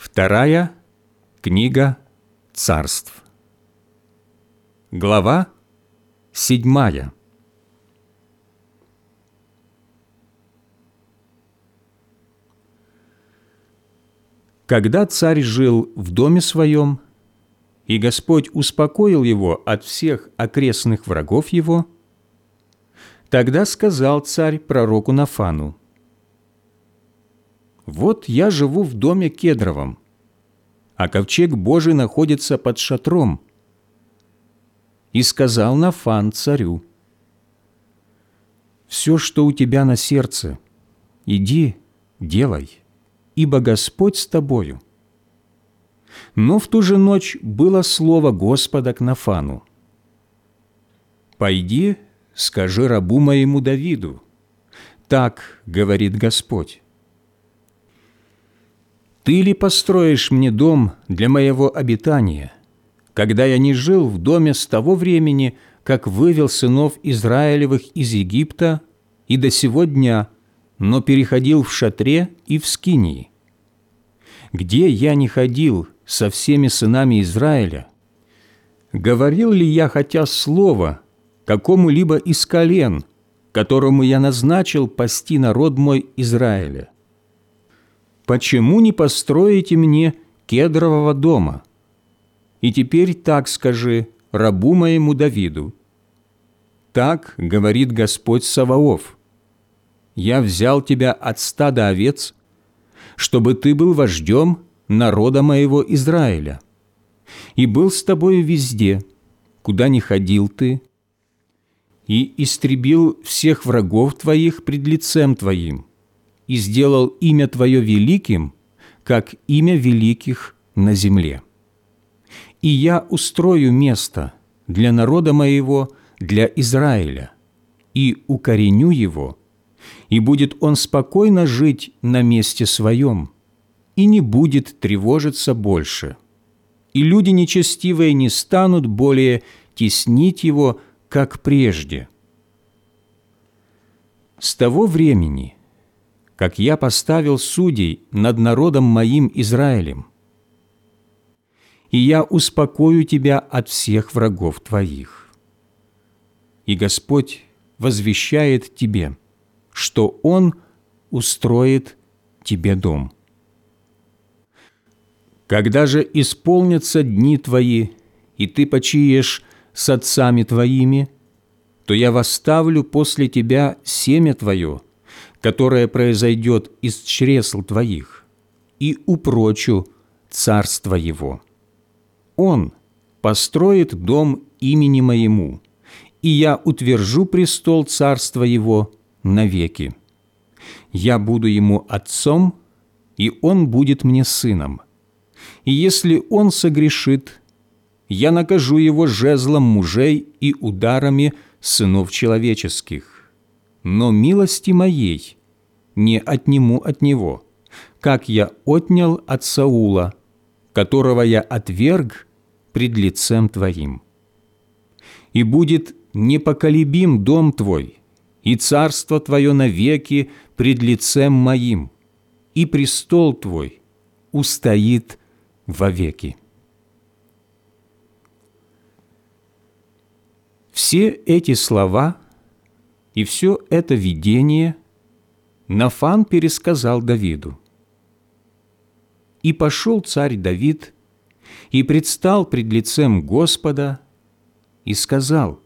Вторая книга Царств. Глава 7. Когда царь жил в доме своем, и Господь успокоил его от всех окрестных врагов его, тогда сказал царь пророку Нафану: «Вот я живу в доме кедровом, а ковчег Божий находится под шатром». И сказал Нафан царю: «Все, что у тебя на сердце, иди, делай, ибо Господь с тобою». Но в ту же ночь было слово Господа к Нафану: «Пойди, скажи рабу моему Давиду, так говорит Господь: ты ли построишь мне дом для моего обитания, когда я не жил в доме с того времени, как вывел сынов Израилевых из Египта, и до сего дня, но переходил в шатре и в скинии? Где я не ходил со всеми сынами Израиля? Говорил ли я хотя слово какому-либо из колен, которому я назначил пасти народ мой Израиля? Почему не построите мне кедрового дома? И теперь так скажи рабу моему Давиду: так говорит Господь Саваоф: я взял тебя от стада овец, чтобы ты был вождем народа моего Израиля, и был с тобою везде, куда ни ходил ты, и истребил всех врагов твоих пред лицем твоим, и сделал имя твое великим, как имя великих на земле. И я устрою место для народа моего, для Израиля, и укореню его, и будет он спокойно жить на месте своем, и не будет тревожиться больше, и люди нечестивые не станут более теснить его, как прежде. С того времени, как я поставил судей над народом моим Израилем, и я успокою тебя от всех врагов твоих. И Господь возвещает тебе, что Он устроит тебе дом. Когда же исполнятся дни твои, и ты почиешь с отцами твоими, то я восставлю после тебя семя твое, которое произойдет из чресл твоих, и упрочу царство его. Он построит дом имени моему, и я утвержу престол царства его навеки. Я буду ему отцом, и он будет мне сыном. И если он согрешит, я накажу его жезлом мужей и ударами сынов человеческих. Но милости моей не отниму от него, как я отнял от Саула, которого я отверг пред лицем твоим. И будет непоколебим дом твой, и царство твое навеки пред лицем моим, и престол твой устоит вовеки». Все эти слова и все это видение Нафан пересказал Давиду. И пошел царь Давид, и предстал пред лицем Господа, и сказал: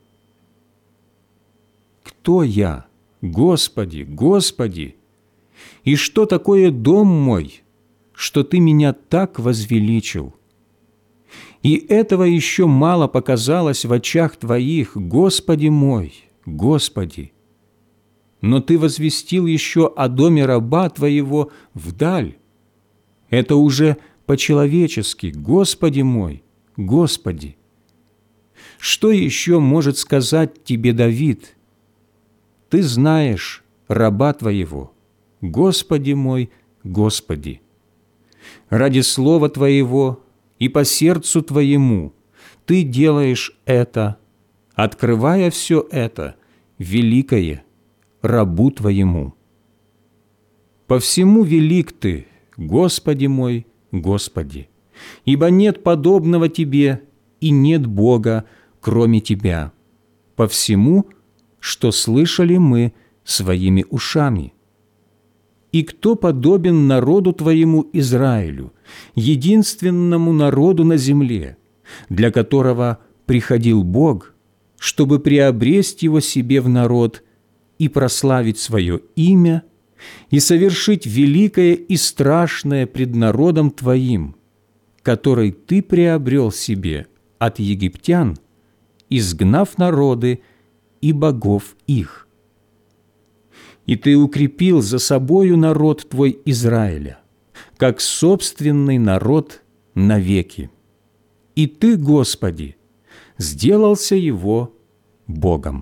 «Кто я, Господи, Господи? И что такое дом мой, что Ты меня так возвеличил? И этого еще мало показалось в очах Твоих, Господи мой, Господи. Но Ты возвестил еще о доме раба Твоего вдаль. Это уже по-человечески, Господи мой, Господи. Что еще может сказать Тебе Давид? Ты знаешь раба Твоего, Господи мой, Господи. Ради слова Твоего и по сердцу Твоему Ты делаешь это, открывая все это великое рабу Твоему. По всему велик Ты, Господи мой, Господи, ибо нет подобного Тебе, и нет Бога, кроме Тебя, по всему, что слышали мы своими ушами. И кто подобен народу Твоему Израилю, единственному народу на земле, для которого приходил Бог, чтобы приобресть его себе в народ и прославить свое имя, и совершить великое и страшное пред народом Твоим, который Ты приобрел себе от египтян, изгнав народы и богов их. И Ты укрепил за собою народ Твой Израиля, как собственный народ навеки. И Ты, Господи, сделался его Богом.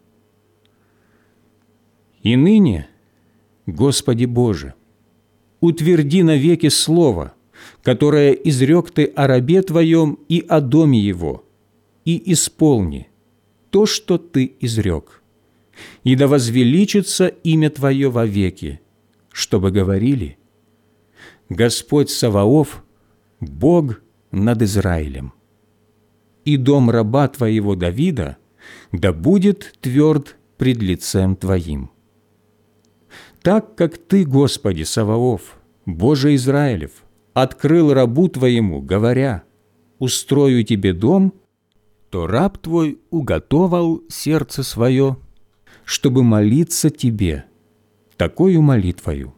И ныне, Господи Боже, утверди навеки слово, которое изрек Ты о рабе Твоем и о доме его, и исполни то, что Ты изрек. И да возвеличится имя Твое вовеки, чтобы говорили: Господь Саваоф, Бог над Израилем. И дом раба Твоего Давида да будет тверд пред лицем Твоим. Так как Ты, Господи Саваоф, Боже Израилев, открыл рабу Твоему, говоря: «Устрою Тебе дом», то раб Твой уготовал сердце свое, чтобы молиться Тебе такою молитвою.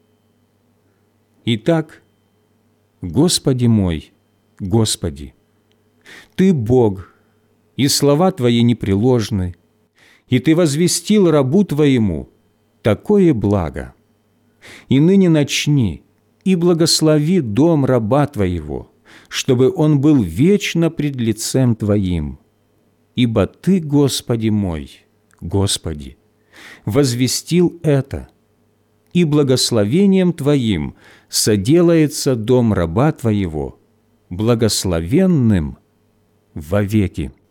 Итак, Господи мой, Господи, Ты Бог, и слова Твои непреложны, и Ты возвестил рабу Твоему такое благо. И ныне начни и благослови дом раба Твоего, чтобы он был вечно пред лицем Твоим. Ибо Ты, Господи мой, Господи, возвестил это, и благословением Твоим соделается дом раба Твоего, благословенным вовеки.